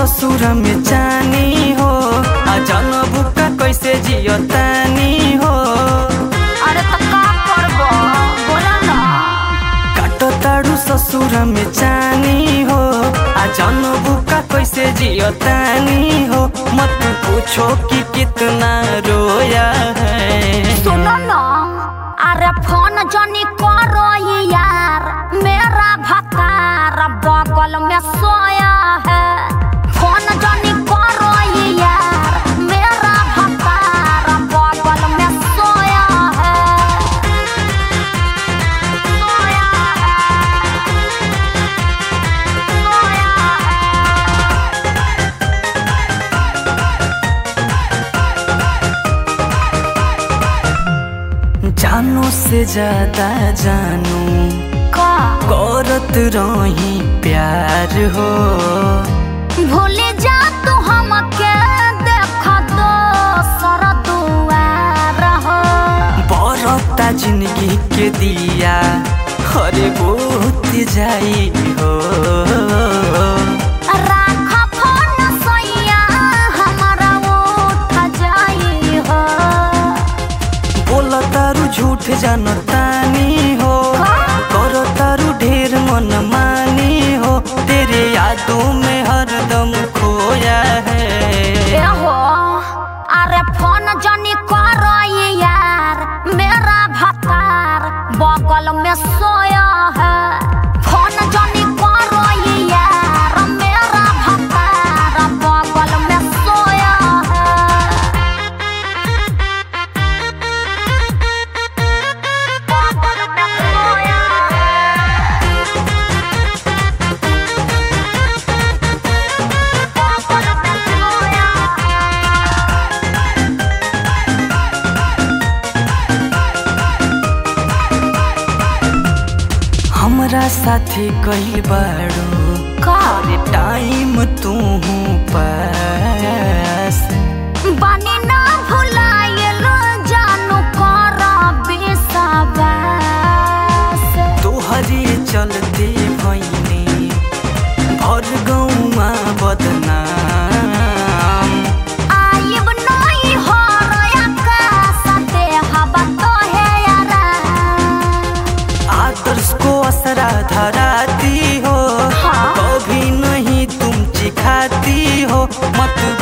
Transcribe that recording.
ससुर में जानी हो जनबू का कैसे जियो तानी हो। अरे तो का करबो बोला ना। काटो ताड़ू ससुर में जानी हो जनबू का कैसे जियो तानी हो। मत पूछो कि कितना रोया है। सुनो ना अरे फोन जनी करो यार, मेरा भतार बगल में सोया है। फोन जनी करो यार, मेरा भतार बगल में सोया है। सोया है, सोया है। जानू से ज्यादा जानू का करत रही प्यार हो। भूल जा तू हमके देख दो सर दुआर हो। बरता जिंदगी के दिया हरे बहुत जाई हो। राख फोन सैया हमारा उठ जाई हो। बोला तारू झूठ जानतानी हो, करो तारू ढेर मन मानी हो। तेरे यादों में हरदम खोया है। ए हो अरे फोन जनी करो यार, मेरा भतार बगल में सोया है। फोन जनी करो यार, मेरा भतार बगल में सोया है। बगल में सोया है। बगल में सोया हमरा साथी कई बारू का टाइम तू पास। बानी ना भुलाएलो जानू कर विश्वास। तोहरे चलते भैनी भर गौमा बदनाम। आइब नहीं हो रोया का सते हवा तो है यारा। आदर्श को असरा धराती हो, हाँ। कभी नहीं तुम चिखाती हो। मत